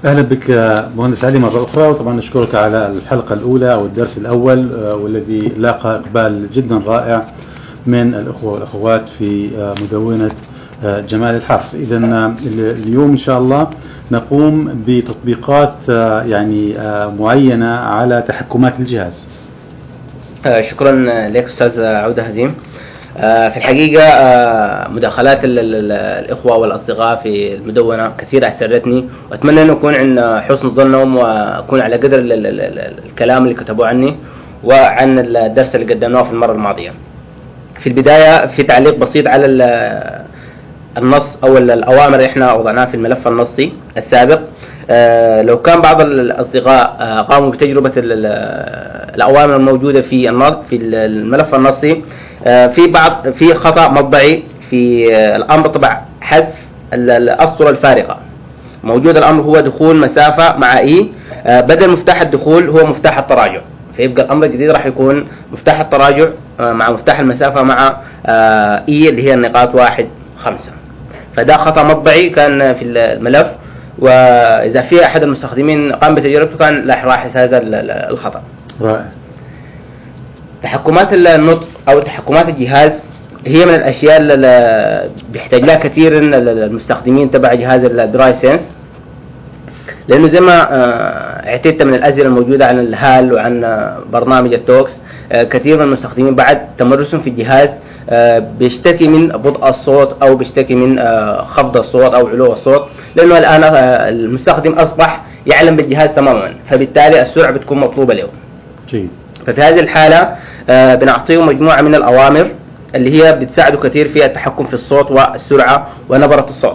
أهلا بك مهندس علي مرة أخرى، وطبعا نشكرك على الحلقة الأولى أو الدرس الأول والذي لاقى إقبال جدا رائع من الأخوة والأخوات في مدونة جمال الحرف. إذن اليوم إن شاء الله نقوم بتطبيقات يعني معينة على تحكمات الجهاز. شكرا لك أستاذ عودة هزيم. في الحقيقة مداخلات الإخوة والأصدقاء في المدونة كثير أسرتني، وأتمنى أن أكون عند حسن ظنهم وأكون على قدر الكلام اللي كتبوا عني وعن الدرس اللي قدمناه في المرة الماضية. في البداية في تعليق بسيط على النص أو الأوامر اللي احنا وضعناها في الملف النصي السابق. لو كان بعض الأصدقاء قاموا بتجربة الأوامر الموجودة في الملف النصي، في خطأ مطبعي في الأمر طبع حذف الأسطر الفارقة. موجود الأمر هو دخول مسافة مع إي، بدل مفتاح الدخول هو مفتاح التراجع، فيبقى الأمر الجديد راح يكون مفتاح التراجع مع مفتاح المسافة مع إي اللي هي النقاط 1 5. فده خطأ مطبعي كان في الملف، وإذا في أحد المستخدمين قام بتجربته كان لاحظ هذا الخطأ. رائع. تحكمات النطق أو تحكمات الجهاز هي من الأشياء اللي بيحتاج لها كثير المستخدمين تبع جهاز الدراي سينس، لأنه زي ما اعتدت من الأسئلة الموجودة عن الهال وعن برنامج التوكس، كثير من المستخدمين بعد تمرسهم في الجهاز بيشتكي من بطء الصوت أو بيشتكي من خفض الصوت أو علو الصوت، لأنه الآن المستخدم أصبح يعلم بالجهاز تماما، فبالتالي السرعة بتكون مطلوبة له. جيد. ففي هذه الحالة بنعطيه مجموعة من الأوامر اللي هي بتساعده كثير في التحكم في الصوت والسرعة ونبرة الصوت.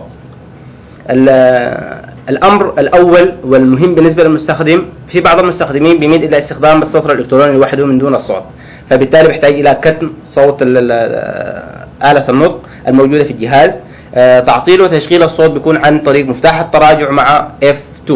الأمر الأول والمهم بالنسبة للمستخدم، في بعض المستخدمين بيميل إلى استخدام السطر الإلكتروني لوحده من دون الصوت، فبالتالي بيحتاج إلى كتم صوت آلة النطق الموجودة في الجهاز. تعطيله وتشغيل الصوت بيكون عن طريق مفتاح التراجع مع F2.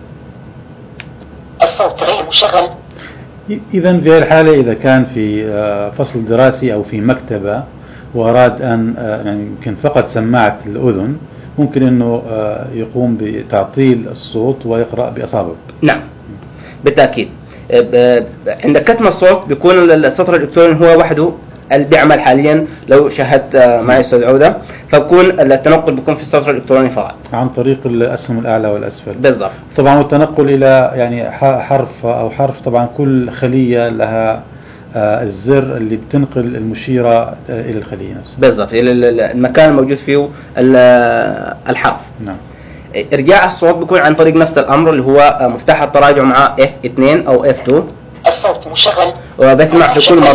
الصوت غير مشغل. إذن في الحالة إذا كان في فصل دراسي أو في مكتبة وأراد أن يعني يمكن فقط سماعة الأذن، ممكن أنه يقوم بتعطيل الصوت ويقرأ بأصابعه. نعم بالتأكيد. عند كتم الصوت بيكون السطر الإلكتروني هو وحده اللي بيعمل حاليا. لو شاهدت معي أستاذ عودة، فبكون التنقل بيكون في السطر الإلكتروني فقط عن طريق الأسهم الأعلى والأسفل. بالضبط. طبعا التنقل إلى يعني حرف طبعا كل خلية لها الزر اللي بتنقل المشيرة إلى الخلية نفسها. بالضبط، إلى المكان الموجود فيه الحرف. نعم. إرجاع الصوت بيكون عن طريق نفس الأمر اللي هو مفتاح التراجع مع F2 أو F2. الصوت مشغل. وبسمع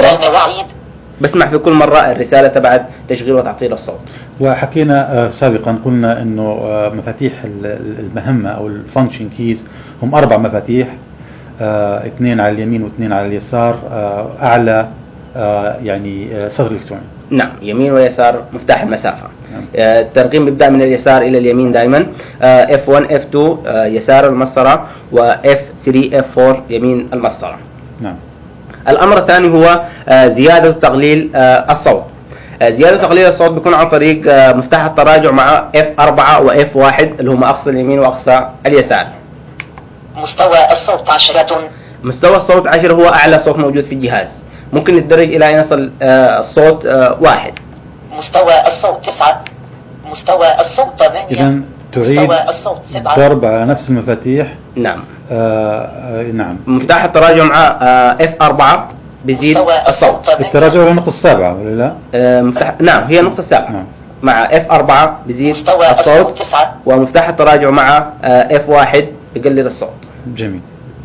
في كل مرة الرسالة تبع تشغيل وتعطيل الصوت. وحكينا سابقا قلنا إنه مفاتيح المهمة أو الفانكشن كيز هم 4 مفاتيح، 2 على اليمين و2 على اليسار، أعلى يعني سطر إلكتروني. نعم، يمين ويسار مفتاح المسافة. الترقيم بيبدأ من اليسار إلى اليمين دائما. F1 F2 يسار المسطرة، وF3 F4 يمين المسطرة. نعم. الأمر الثاني هو زيادة وتقليل الصوت. زيادة وتقليل الصوت بيكون عن طريق مفتاح التراجع مع F4 وF1 اللي هما أقصى اليمين وأقصى اليسار. مستوى الصوت 10. مستوى الصوت 10 هو أعلى صوت موجود في الجهاز، ممكن نتدرج إلى أن يصل الصوت 1. مستوى الصوت 9. مستوى الصوت 8. إذن تعيد ضرب على نفس المفاتيح. نعم. نعم. مفتاح التراجع مع F4 بيزيد الصوت. التراجع هو النقطة 7 ولا لا؟ نعم، هي النقطة 7. نعم. مع F4 بيزيد الصوت، ومفتاح التراجع مع F1 بيقلل الصوت. جميل.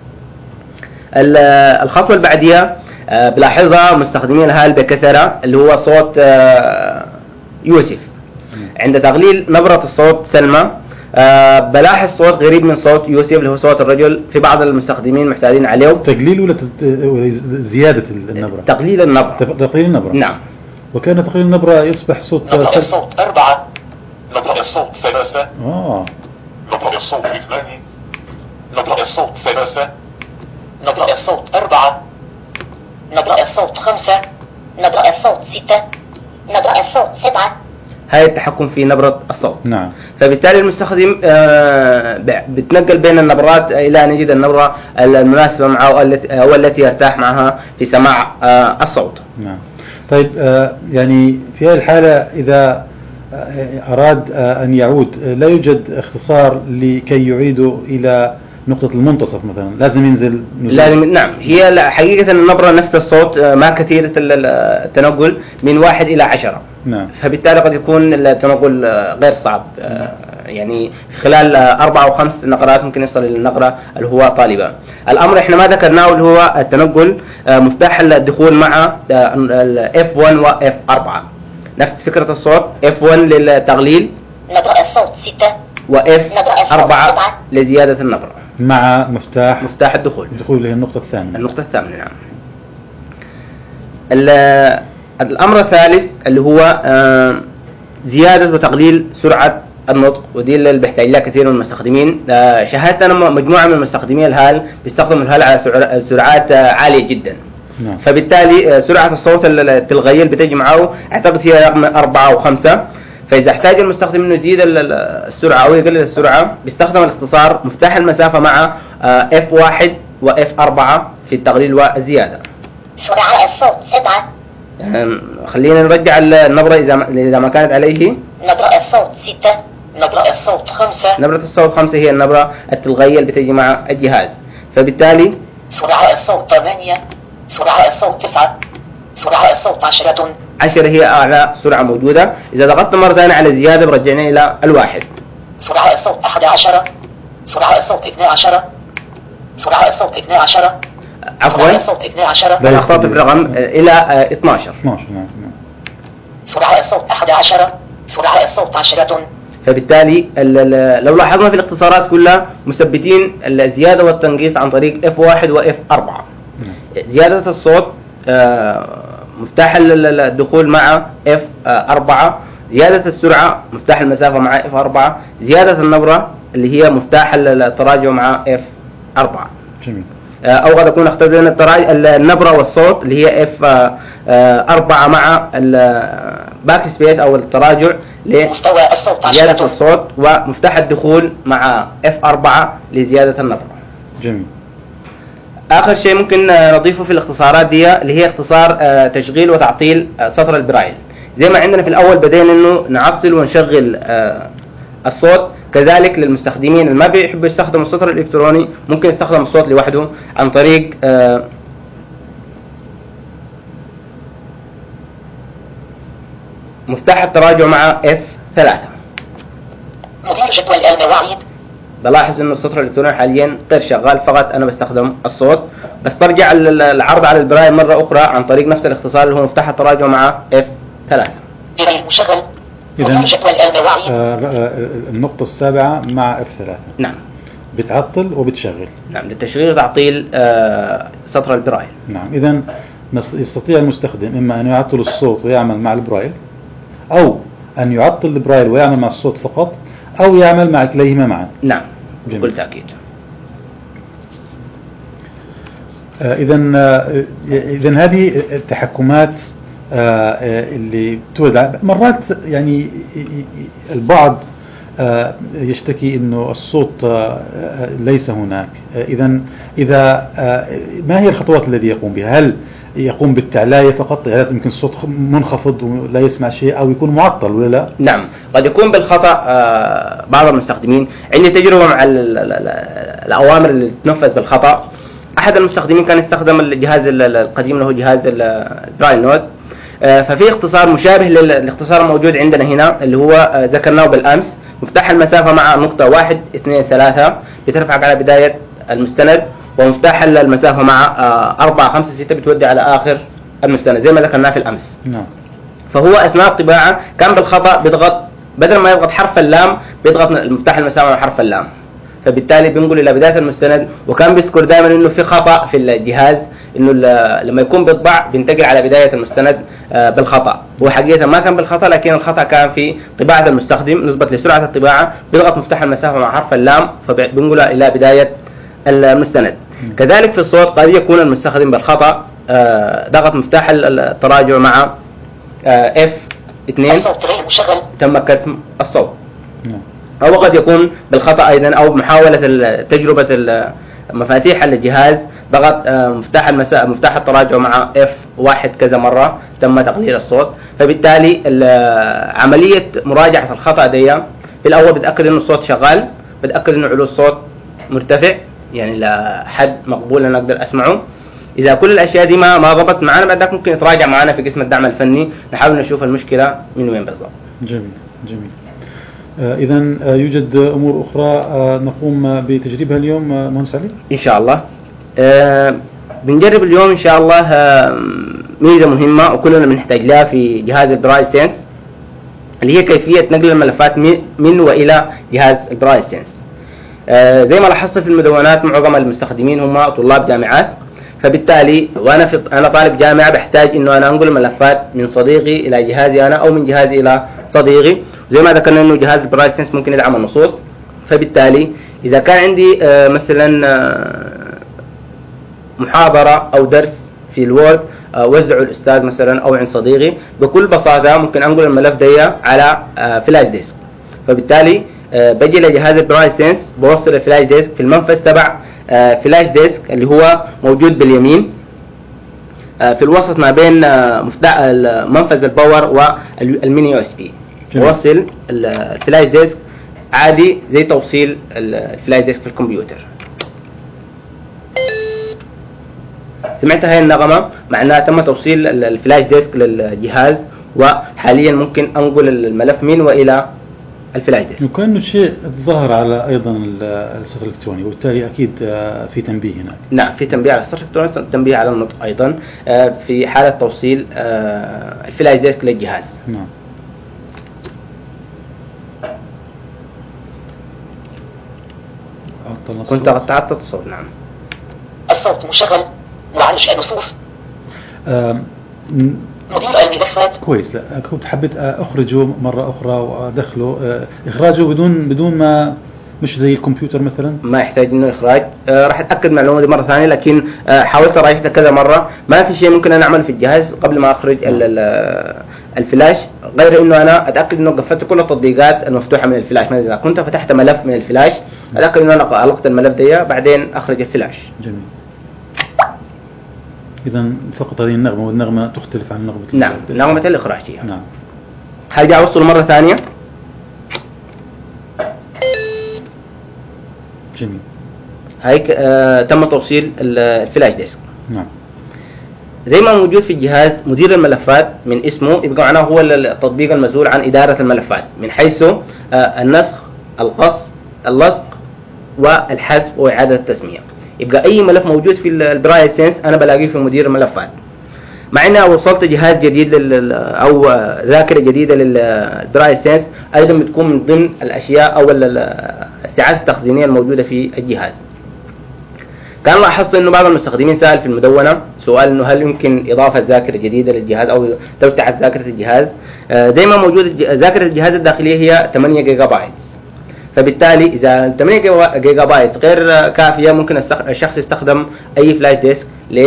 الخطوة البعدية بلاحظها مستخدمين الهال بكسرة اللي هو صوت يوسف. عند تقليل نبرة الصوت سلمى بلاحظ صوت غريب من صوت يوسف اللي هو صوت الرجل. في بعض المستخدمين محتاجين عليه تقليل ولا زيادة النبرة؟ تقليل النبرة. تقليل النبرة. نعم. وكان تقليل النبرة يصبح صوت نبرة الصوت 4. نبرة الصوت 3. نبرة الصوت 2. نبرة الصوت 3. نبرة الصوت 4. نبرة الصوت 5. نبرة الصوت 6. نبرة الصوت 7. هاي التحكم في نبرة الصوت. نعم. فبالتالي المستخدم بتنقل بين النبرات إلى أن يجد النبرة المناسبة معه والتي يرتاح معها في سماع الصوت. نعم. طيب يعني في هذه الحالة إذا أراد أن يعود لا يوجد اختصار لكي يعيده إلى نقطة المنتصف مثلا، لازم ينزل لازم. نعم، هي حقيقة النبرة نفس الصوت ما كثيرة التنقل من 1 إلى 10. نعم. فبالتالي قد يكون التنقل غير صعب، يعني في خلال 4 أو 5 نقرات ممكن يصل إلى النقرة اللي هو طالبة. الأمر إحنا ما ذكرناه اللي هو التنقل مفتاح الدخول مع F1 و F4. نفس فكرة الصوت، F1 للتقليل، نبرة الصوت 6، و F4 لزيادة النبرة مع مفتاح الدخول اللي هي النقطة الثامنة. نعم. الأمر الثالث اللي هو زيادة وتقليل سرعة النطق، ودي اللي بيحتاج لها كثير من المستخدمين. شاهدت أنا مجموعة من المستخدمين الهال بيستخدموا الهال على سرعات عالية جدا. نعم. فبالتالي سرعة الصوت التلغية اللي بتجي معه أعتقد هي رقم 4 أو 5. فإذا احتاج المستخدم إنه يزيد السرعة أو يقلل السرعة بيستخدم الاختصار مفتاح المسافة مع F1 و F4 في التقليل والزيادة. سرعة الصوت 7. خلينا نرجع النبرة إذا ما كانت عليه. نبرة الصوت 6، نبرة الصوت 5. نبرة الصوت 5 هي النبرة التلغية اللي بتجي مع الجهاز. فبالتالي سرعة الصوت 8، سرعة الصوت 9، سرعة الصوت 10. 10 هي أعلى سرعة موجودة. إذا ضغطنا مرة ثانية على الزيادة برجعنا إلى 1. سرعة الصوت 11، سرعة الصوت 12، سرعة الصوت 12. عفوا، الصوت 12. نخطط الرقم إلى 12. نعم. سرعة الصوت 11، سرعة الصوت 10. فبالتالي لو لاحظنا في الاختصارات كلها مثبتين الزيادة والتنقيص عن طريق F1 و F4. زيادة الصوت مفتاح الدخول مع F4، زيادة السرعة مفتاح المسافة مع F4، زيادة النبرة اللي هي مفتاح التراجع مع F4. جميل. أو قد أكون اخترت بين النبرة والصوت اللي هي F4 مع الباك سبيس أو التراجع لمستوى الصوت زيادة الصوت، ومفتاح الدخول مع F4 لزيادة النبرة. جميل. آخر شيء ممكن نضيفه في الاختصارات دي اللي هي اختصار تشغيل وتعطيل سطر البرايل. زي ما عندنا في الأول بدينا إنه نعطل ونشغل الصوت، كذلك للمستخدمين اللي ما بيحبوا يستخدموا السطر الإلكتروني ممكن يستخدم الصوت لوحده عن طريق مفتاح التراجع مع F3. مدير جدول المواعيد. بلاحظ انه السطر الالكتروني حاليا غير شغال، فقط انا بستخدم الصوت. بس برجع العرض على البرايل مرة اخرى عن طريق نفس الاختصار اللي هو مفتاح التراجع مع F3. إذا مشغل. إذن جدول المواعيد. النقطة السابعة مع F3. نعم. بتعطل وبتشغل. نعم، للتشغيل وتعطيل سطر البرايل. نعم. إذن يستطيع المستخدم إما أن يعطل الصوت ويعمل مع البرايل، أو أن يعطل البرايل ويعمل مع الصوت فقط، أو يعمل مع كليهما معا. نعم، بكل تأكيد. إذن هذه التحكمات اللي تولد مرات يعني البعض يشتكي إنه الصوت ليس هناك. إذا ما هي الخطوات التي يقوم بها؟ هل يقوم بالتعلاية فقط، يعني يمكن الصوت منخفض ولا يسمع شيء، أو يكون معطل ولا لا؟ نعم، قد يكون بالخطأ. بعض المستخدمين، عندي تجربة مع الأوامر اللي تنفذ بالخطأ. أحد المستخدمين كان يستخدم الجهاز القديم اللي هو جهاز البرايل نود، ففي اختصار مشابه للاختصار الموجود عندنا هنا اللي هو ذكرناه بالأمس، مفتاح المسافة مع نقطة 1 2 3 بترفعك على بداية المستند، ومفتاح المسافة مع 4 5 6 بتودي على آخر المستند زي ما ذكرناه في الأمس. نعم. فهو أثناء الطباعة كان بالخطأ بيضغط، بدل ما يضغط حرف اللام بيضغط مفتاح المسافة مع حرف اللام، فبالتالي بينقل إلى بداية المستند. وكان بيذكر دائما إنه في خطأ في الجهاز، إنه لما يكون بيطبع بينتقل على بداية المستند بالخطأ. وحقيقة ما كان بالخطأ، لكن الخطأ كان في طباعة المستخدم نسبة لسرعة الطباعة، بيضغط مفتاح المسافة مع حرف اللام فبينقل إلى بداية المستند. كذلك في الصوت قد يكون المستخدم بالخطأ ضغط مفتاح التراجع مع F2 الصوت غير مشغل، تم كتم الصوت. أو قد يكون بالخطأ أيضا أو بمحاولة تجربة مفاتيح الجهاز ضغط مفتاح التراجع مع F1 كذا مرة تم تقليل الصوت. فبالتالي عملية مراجعة الخطأ دي في الأول بتأكد إنه الصوت شغال، بتأكد إنه علو الصوت مرتفع يعني لحد مقبول أنا أقدر أسمعه. إذا كل الأشياء دي ما ضبط معنا بعد ذلك ممكن يتراجع معنا في قسم الدعم الفني نحاول نشوف المشكلة من وين بالضبط. جميل جميل. إذن يوجد أمور أخرى نقوم بتجريبها اليوم مهندس علي؟ إن شاء الله. بنجرب اليوم إن شاء الله ميزة مهمة وكلنا بنحتاج لها في جهاز البرايس سينس، اللي هي كيفية نقل الملفات من وإلى جهاز البرايس سينس. زي ما لاحظت في المدونات معظم المستخدمين هم طلاب جامعات، فبالتالي أنا طالب جامعة بحتاج إنه أنا أنقل الملفات من صديقي إلى جهازي أنا أو من جهازي إلى صديقي. زي ما ذكرنا إنه جهاز البرايس سينس ممكن يدعم النصوص، فبالتالي إذا كان عندي مثلا محاضرة أو درس في الوورد وزعه الأستاذ مثلا أو عند صديقي، بكل بساطة ممكن أنقل الملف دي على فلاش ديسك. فبالتالي بجي لجهاز البرايس سينس بوصل الفلاش ديسك في المنفذ تبع فلاش ديسك اللي هو موجود باليمين في الوسط ما بين منفذ الباور والميني يو اس بي. بوصل الفلاش ديسك عادي زي توصيل الفلاش ديسك في الكمبيوتر. سمعت هاي النغمة معناها تم توصيل الفلاش ديسك للجهاز، وحاليا ممكن أنقل الملف من وإلى الفلاش ديسك. وكأنه شيء ظهر على أيضا السطر الإلكتروني، وبالتالي أكيد في تنبيه هنا. نعم في تنبيه على السطر الإلكتروني، تنبيه على النطق أيضا في حالة توصيل الفلاش ديسك للجهاز. نعم. كنت قطعت الصوت. نعم. الصوت مشغل. معلش النصوص. مدير الملفات. كويس. لا كنت حبيت أخرجه مرة أخرى وأدخله إخراجه بدون ما، مش زي الكمبيوتر مثلا ما يحتاج إنه إخراج. راح أتأكد من المعلومة دي مرة ثانية، لكن حاولت أراجعها كذا مرة ما في شيء ممكن أنا أعمله في الجهاز قبل ما أخرج الفلاش، غير إنه أنا أتأكد إنه قفلت كل التطبيقات المفتوحة من الفلاش. مثلا إذا كنت فتحت ملف من الفلاش أتأكد إنه أنا أغلقت الملف ده بعدين أخرج الفلاش. جميل. إذن فقط هذه النغمة، والنغمة تختلف عن نغمة. نعم نغمة الإخراجية. نعم. هرجع أوصل مرة ثانية. جميل. هيك تم توصيل الفلاش ديسك. نعم. زي ما موجود في الجهاز مدير الملفات من اسمه يبقى معناه هو التطبيق المسؤول عن إدارة الملفات من حيث النسخ، القص، اللصق والحذف وإعادة التسمية. يبقى أي ملف موجود في البرايس سينس أنا بلاقيه في مدير الملفات. مع إني وصلت جهاز جديد أو ذاكرة جديدة للبرايس سينس أيضا بتكون من ضمن الأشياء أو الساعات التخزينية الموجودة في الجهاز. كان لاحظت إنه بعض المستخدمين سأل في المدونة سؤال إنه هل يمكن إضافة ذاكرة جديدة للجهاز أو توسعة ذاكرة الجهاز. زي ما موجود ذاكرة الجهاز الداخلية هي 8 جيجا بايت، فبالتالي إذا 8 جيجا بايت غير كافية ممكن الشخص يستخدم أي فلاش ديسك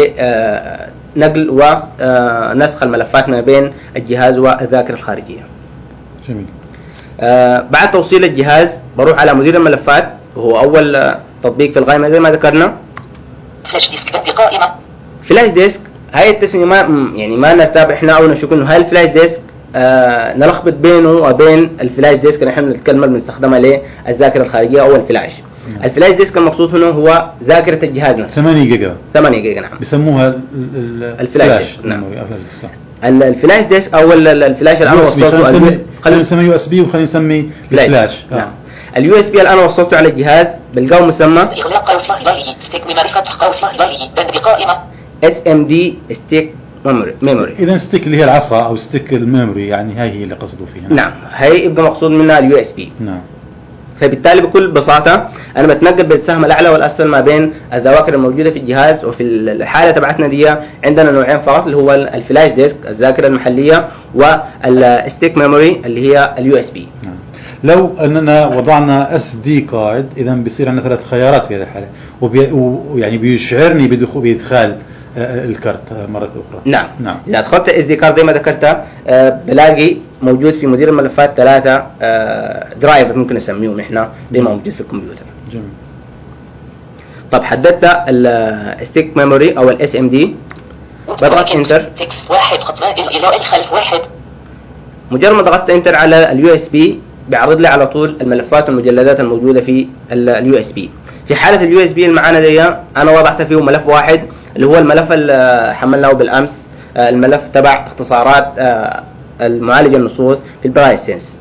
لنقل ونسخ الملفات ما بين الجهاز والذاكرة الخارجية. جميل. بعد توصيل الجهاز بروح على مدير الملفات وهو أول تطبيق في القائمة زي ما ذكرنا. فلاش ديسك بدي قائمة. فلاش ديسك هاي التسمية ما نتابع إحنا أو نشوف إنه هاي الفلاش ديسك نلخبط بينه وبين الفلاش ديسك اللي احنا الكلمة اللي بنستخدمها للذاكرة الخارجية أو الفلاش. الفلاش ديسك المقصود هنا هو ذاكرة الجهاز نفسه. 8 جيجا. 8 جيجا نعم. بيسموها الفلاش ديسك. نعم. الفلاش ديسك أو الفلاش الآن وصلته. خلينا نسميه يو اس بي وخلينا نسميه الفلاش. نعم. اليو اس بي الآن وصلته على الجهاز بلقاه مسمى إغلاق قوس إداريه ستيك ميموري فتح قوس إداريه بند قائمة SMD ستيك ميموري. إذا ستيك اللي هي العصا أو ستيك الميموري يعني هاي هي اللي قصدوا فيها. نعم هاي يبقى مقصود منها اليو اس بي. نعم. فبالتالي بكل بساطة أنا بتنقل بالسهم الأعلى والأسفل ما بين الذواكر الموجودة في الجهاز. وفي الحالة تبعتنا دي عندنا نوعين فقط اللي هو الفلاش ديسك الذاكرة المحلية والستيك ميموري اللي هي اليو اس بي. نعم. لو أننا وضعنا SD كارد إذا بيصير عندنا 3 خيارات في هذه الحالة، ويعني بيشعرني بإدخال الكارت مرة أخرى. نعم. نعم. إذا دخلت SD كارد زي ما ذكرت بلاقي موجود في مدير الملفات 3 درايفر ممكن نسميهم إحنا زي ما موجود في الكمبيوتر. جميل. طب حددت الستيك ميموري أو SMD، بضغط انتر. تكست 1 خط إلى الخلف 1. مجرد ما ضغطت انتر على USB بيعرض لي على طول الملفات والمجلدات الموجودة في USB. في حالة USB المعانا دي أنا وضعت فيه ملف واحد اللي هو الملف اللي حملناه بالأمس، الملف تبع اختصارات المعالج النصوص في البرايسنس.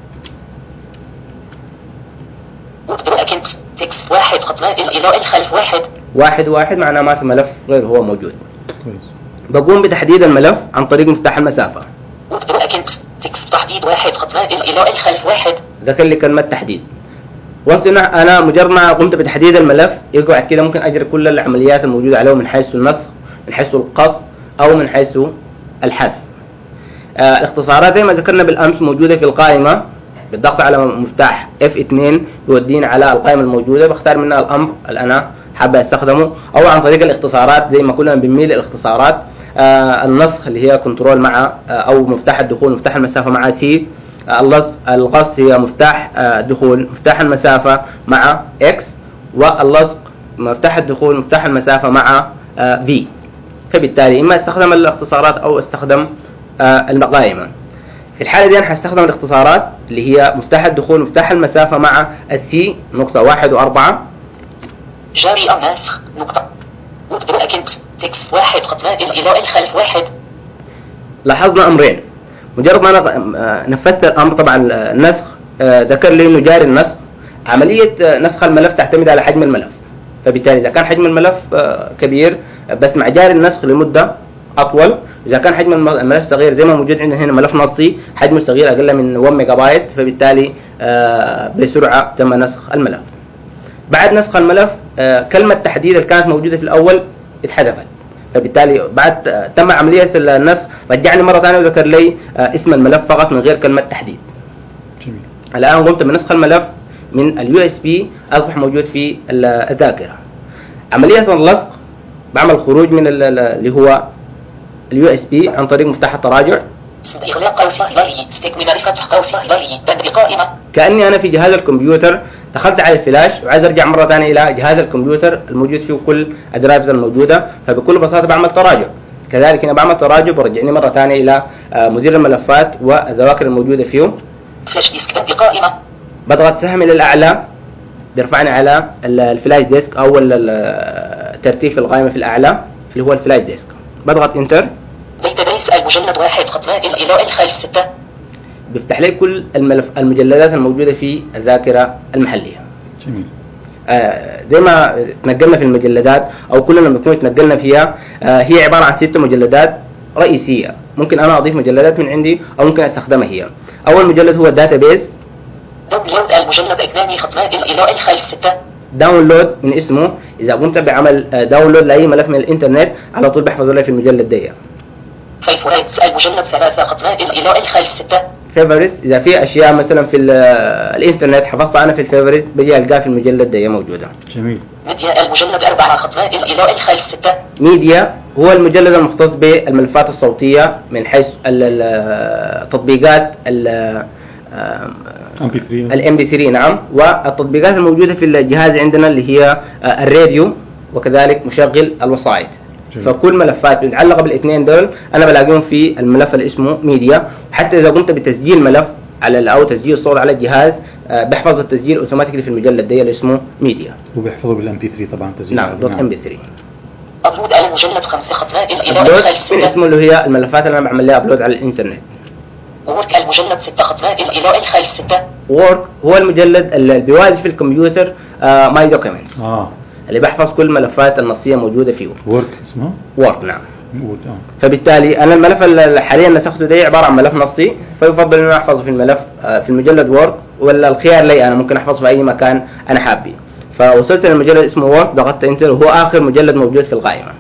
تكست 1 خط إلى الخلف 1 معناه ما في ملف غير هو موجود. كويس. بقوم بتحديد الملف عن طريق مفتاح المسافة. تكست تحديد 1 خط إلى الخلف 1. ذكر لي كلمة تحديد. وصلنا أنا مجرد ما قمت بتحديد الملف يقعد كده ممكن أجري كل العمليات الموجودة عليه من حيث النسخ، من حيث القص، أو من حيث الحذف. الاختصارات زي ما ذكرنا بالأمس موجودة في القائمة، بالضغط على مفتاح F2 بيودينا على القائمة الموجودة، بختار منها الأمر اللي أنا حابب أستخدمه، أو عن طريق الاختصارات زي ما كلنا بنميل للاختصارات. النسخ اللي هي كنترول مع أو مفتاح الدخول مفتاح المسافة مع C. القص هي مفتاح دخول مفتاح المسافة مع X، واللصق مفتاح الدخول مفتاح المسافة مع V. فبالتالي إما استخدم الاختصارات أو استخدم القائمة. في الحالة دي أنا هستخدم الاختصارات اللي هي مفتاح الدخول مفتاح المسافة مع C نقطة 1 و4. جاري النسخ نقطة تكست 1 خط إلى الخلف 1. لاحظنا أمرين. مجرد ما أنا نفذت الأمر طبعا النسخ ذكر لي إنه جاري النسخ. عملية نسخ الملف تعتمد على حجم الملف، فبالتالي إذا كان حجم الملف كبير بسمع جاري النسخ لمدة أطول. إذا كان حجم الملف صغير زي ما موجود عندنا هنا ملف نصي حجمه صغير أقل من 1 ميجا بايت، فبالتالي بسرعة تم نسخ الملف. بعد نسخ الملف كلمة تحديد اللي كانت موجودة في الأول اتحذفت، فبالتالي بعد تم عملية النسخ رجعني مرة ثانية وذكر لي اسم الملف فقط من غير كلمة تحديد. جميل. الآن قمت بنسخ الملف من USB أصبح موجود في الذاكرة. عملية اللصق بعمل خروج من اللي هو USB عن طريق مفتاح التراجع. إغلاق قوس إداري استكمال فتح قوس إداري بند قائمة. كأني أنا في جهاز الكمبيوتر دخلت على الفلاش وعايز أرجع مرة ثانية إلى جهاز الكمبيوتر الموجود فيه كل الدرايفز الموجودة، فبكل بساطة بعمل تراجع. كذلك أنا بعمل تراجع برجعني مرة ثانية إلى مدير الملفات والذواكر الموجودة فيه. فلاش ديسك بند قائمة. بضغط سهم إلى الأعلى بيرفعني على الفلاش ديسك أو ترتيب القائمة في الأعلى اللي هو الفلاش ديسك. بضغط انتر. داتابيس المجلد 1 خط إلى الخلف 6. بيفتح لي كل المجلدات الموجودة في الذاكرة المحلية. جميل. زي ما تنقلنا في المجلدات أو كلنا بنكون تنقلنا فيها، هي عبارة عن 6 مجلدات رئيسية. ممكن أنا أضيف مجلدات من عندي أو ممكن أستخدمها هي. أول مجلد هو الداتابيس. داونلود المجلد 2 خط إلى الخلف 6. داونلود من اسمه، إذا قمت بعمل داونلود لأي ملف من الإنترنت على طول بحفظه لي في المجلد دي. فيفوريتس المجلد 3 خط إلى الخلف 6. فيفوريتس إذا في أشياء مثلا في الإنترنت حفظتها أنا في الفيفوريتس بجي ألقاها في المجلد دي موجودة. جميل. ميديا المجلد 4 خط إلى الخلف 6. ميديا هو المجلد المختص بالملفات الصوتية من حيث التطبيقات MP3 نعم، والتطبيقات الموجودة في الجهاز عندنا اللي هي الراديو وكذلك مشغل الوسائط. فكل ملفات متعلقة بالاثنين دول أنا بلاقيهم في الملف اللي اسمه ميديا. حتى إذا قمت بتسجيل ملف على أو تسجيل صوت على الجهاز بحفظ التسجيل اوتوماتيكلي في المجلد ده اللي اسمه ميديا، وبيحفظه بالMP3 طبعا تسجيل. نعم .mp3. أبلود على المجلد 5 خط إلى الخلف من اسمه اللي هي الملفات اللي أنا بعمل لها أبلود على الإنترنت. وورك المجلد 6 خط إلى الخلف 6. وورك هو المجلد اللي بيوازي في الكمبيوتر ماي دوكيومنتس اللي بحفظ كل الملفات النصية موجودة فيه. وورك اسمه وورك نعم. فبالتالي أنا الملف اللي حاليا نسخته ده عبارة عن ملف نصي، فيفضل إنه أحفظه في الملف في المجلد وورك، ولا الخيار لي أنا ممكن أحفظه في أي مكان أنا حابي. فوصلت للمجلد اسمه وورك، ضغطت انتر وهو آخر مجلد موجود في القائمة.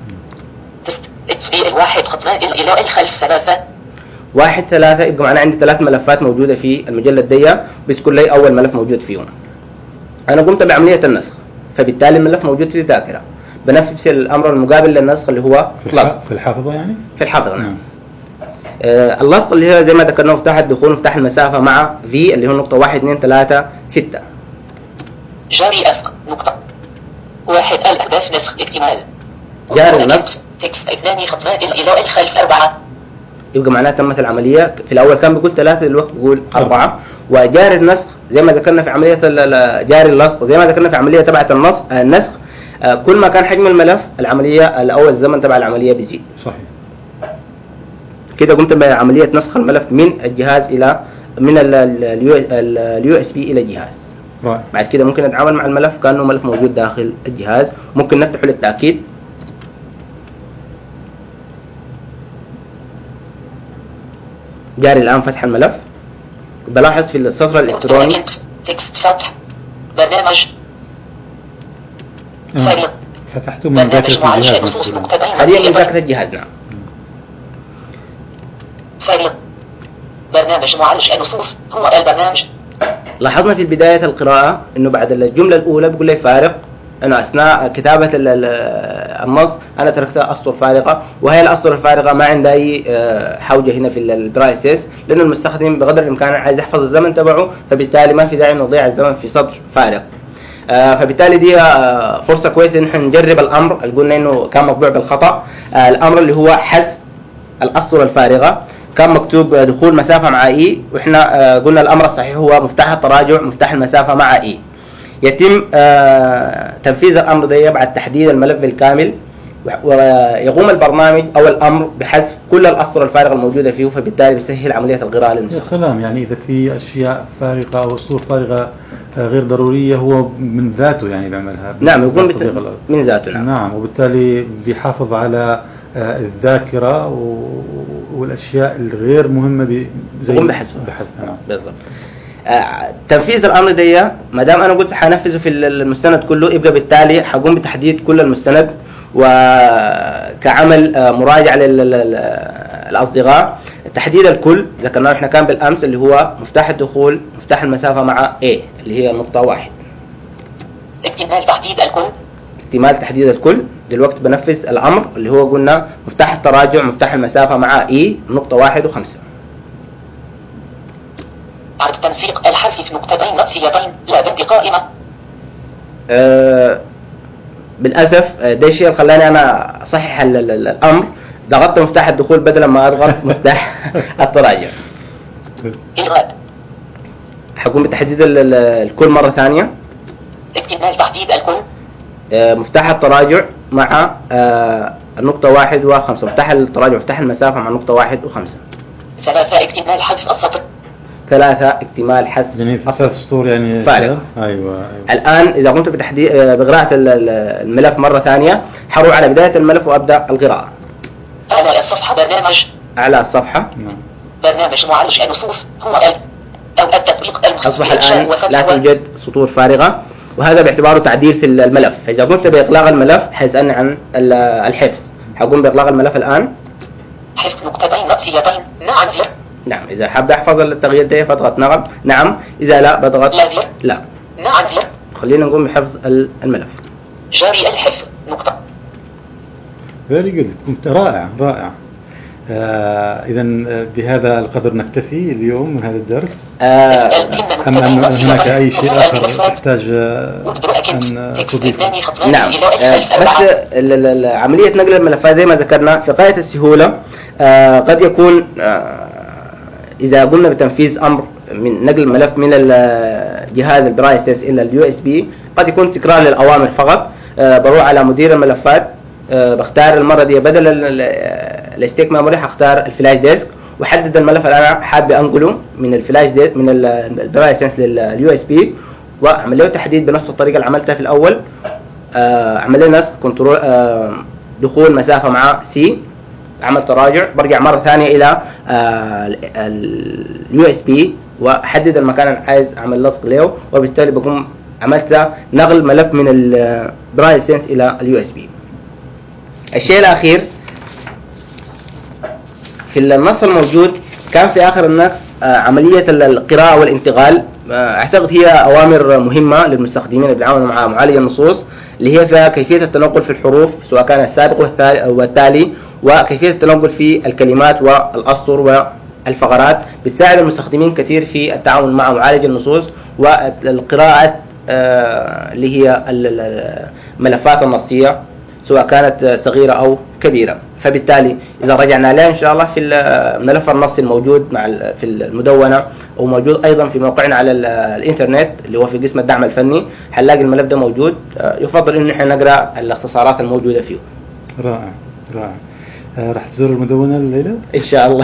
واحد خط إلى الخلف 3. 1 3 يبقى معنا عندي 3 ملفات موجودة في المجلد دي، بس كل أول ملف موجود فيهم. أنا قمت بعملية النسخ، فبالتالي الملف موجود في الذاكرة. بنفذ الأمر المقابل للنسخ اللي هو لصق في الحافظة يعني؟ في الحافظة نعم. اللصق اللي هي زي ما ذكرنا مفتاح الدخول مفتاح المسافة مع في اللي هو نقطة 1 2 3 6. جاري أسق نقطة 1 الأهداف نسخ اكتمال جاري النسخ تكست 2 خطوات إلى الخلف 4. يبقى معناها تمت العملية. في الأول كان بيقول 3 دلوقتي بيقول 4. وجاري النسخ زي ما ذكرنا في عملية جاري اللصق زي ما ذكرنا في عملية تبعة النسخ كل ما كان حجم الملف العملية الأول الزمن تبع العملية بيزيد. صحيح. كده قمت بعملية نسخ الملف من الجهاز إلى من اليو اس بي إلى الجهاز. رائع. بعد كده ممكن نتعامل مع الملف كأنه ملف موجود داخل الجهاز. ممكن نفتحه للتأكيد. جاري الآن فتح الملف. بلاحظ في السطر الإلكتروني تكست فتح برنامج فتحته من ذاكرة الجهاز حاليا من ذاكرة الجهاز. نعم. فايل برنامج معالج النصوص هو البرنامج. لاحظنا في بداية القراءة انه بعد الجملة الاولى بيقول لي فارق، انا اثناء كتابة النص انا تركتها اسطر فارغة، وهي الاسطر الفارغة ما عندها اي حوجة هنا في الدراي اسيس، لانه المستخدم بقدر الامكان عايز يحفظ الزمن تبعه، فبالتالي ما في داعي انه يضيع الزمن في سطر فارغ. فبالتالي دي فرصة كويسة ان احنا نجرب الامر اللي قلنا انه كان مطبوع بالخطأ. الامر اللي هو حذف الاسطر الفارغة كان مكتوب دخول مسافة مع اي، واحنا قلنا الامر الصحيح هو مفتاح التراجع مفتاح المسافة مع اي. يتم تنفيذ الامر ده بعد تحديد الملف بالكامل، ويقوم البرنامج او الامر بحذف كل الاسطر الفارغه الموجوده فيه، فبالتالي بيسهل عمليه القراءه للمستخدم. يا سلام، يعني اذا في اشياء فارغه او اسطور فارغه غير ضروريه هو من ذاته يعني بيعملها. نعم، يقوم من ذاته. نعم، وبالتالي بيحافظ على الذاكره والاشياء الغير مهمه يقوم بحذفها. نعم بالضبط. تنفيذ الامر ده ما دام انا قلت حنفذه في المستند كله، يبقى بالتالي حقوم بتحديد كل المستند وكعمل مراجعه للاصدقاء. تحديد الكل ذكرناه احنا كان بالامس اللي هو مفتاح الدخول مفتاح المسافه مع A اللي هي نقطه 1. اكتمال تحديد الكل. اكتمال تحديد الكل. دلوقتي بنفذ الامر اللي هو قلنا مفتاح التراجع مفتاح المسافه مع E نقطه 1 و5. عرض تنسيق الحرف في نقطتين رأسيتين لا بنت قائمة. بالأسف ده الشيء اللي خلاني أنا أصحح الأمر، ضغطت مفتاح الدخول بدلا ما أضغط مفتاح التراجع. إلغاء. حقوم بتحديد الكل مرة ثانية. اكتمال تحديد الكل. مفتاح التراجع مع النقطة 1 و5. مفتاح التراجع مفتاح المسافة مع نقطة 1 و5. 3 اكتمال حذف السطر. 3 اكتمال حذف يعني 3 سطور يعني فارغ. أيوة. الآن إذا قمت بقراءة الملف مرة ثانية حروح على بداية الملف وأبدأ القراءة. أعلى الصفحة برنامج. أعلى الصفحة. برنامج معالج النصوص هو أو التطبيق المخصص. أصبح الآن لا توجد سطور فارغة، وهذا باعتباره تعديل في الملف. فإذا قمت بإغلاق الملف حيسألني عن الحفظ. حقوم بإغلاق الملف الآن. حفظ نقطتين رأسيتين. نعم زر. نعم، إذا حاب أحفظ التغيير ده بضغط نعم. إذا لا بضغط لا. نعم زر. خلينا نقوم بحفظ الملف. جاري الحفظ نقطة. Very good. رائع. إذا بهذا القدر نكتفي اليوم من هذا الدرس. أم أن هناك أي شيء آخر تحتاج أن تضيف؟ نعم، بس عملية نقل الملفات زي ما ذكرنا في غاية السهولة. قد يكون إذا قلنا بتنفيذ أمر من نقل الملف من الجهاز الدراي اسيس إلى اليو اس بي، قد يكون تكرار للأوامر فقط. بروح على مدير الملفات، بختار المرة دي بدل الستيك ميموري هختار الفلاش ديسك، وحدد الملف اللي أنا حابب أنقله من الفلاش ديسك من الدراي اسيس لليو اس بي، وأعمل له تحديد بنفس الطريقة اللي عملتها في الأول. أعمل له نسخ كنترول دخول مسافة مع سي، عمل تراجع، برجع مرة ثانية إلى اليو اس بي وأحدد المكان اللي عايز أعمل لصق له، وبالتالي بقوم عملت نقل ملف من الدراي سينس إلى اليو اس بي. الشيء الأخير في النص الموجود كان في آخر النص عملية القراءة والانتقال. أعتقد هي أوامر مهمة للمستخدمين اللي بيتعاملوا مع معالج النصوص. اللي هي فيها كيفية التنقل في الحروف سواء كان السابق والتالي، وكيفية التنقل في الكلمات والأسطر والفقرات. بتساعد المستخدمين كثير في التعامل مع معالج النصوص والقراءة اللي هي الملفات النصية سواء كانت صغيرة أو كبيرة. فبالتالي إذا رجعنا لها إن شاء الله في الملف النصي الموجود في المدونة، وموجود أيضا في موقعنا على الإنترنت اللي هو في قسم الدعم الفني، هنلاقي الملف ده موجود. يفضل إنه إحنا نقرأ الاختصارات الموجودة فيه. رائع رائع. راح تزور المدونة الليلة؟ إن شاء الله.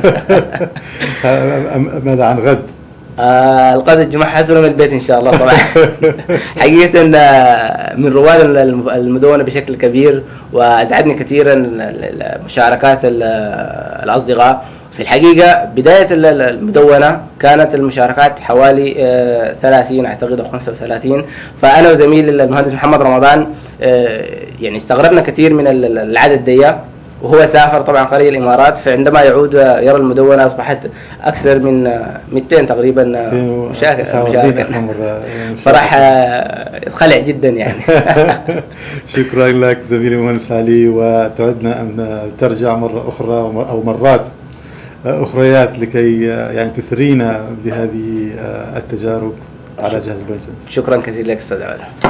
ماذا عن غد؟ الغد الجمعة حزر من البيت إن شاء الله طبعا. حقيقة من رواد المدونة بشكل كبير، وأسعدني كثيرا مشاركات الأصدقاء. في الحقيقة بداية المدونة كانت المشاركات حوالي 30 أعتقد أو 35، فأنا وزميلي المهندس محمد رمضان يعني استغربنا كثير من العدد ده، وهو سافر طبعا خارج الإمارات. فعندما يعود يرى المدونة أصبحت أكثر من 200 تقريبا مشاركة، فراح يتخلع جدا يعني. شكرا لك زميلي المهندس علي، وتعدنا أن ترجع مرة أخرى أو مرات أخريات لكي يعني تثرينا بهذه التجارب على جهاز برايسنس. شكرا كثير لك أستاذ عوده.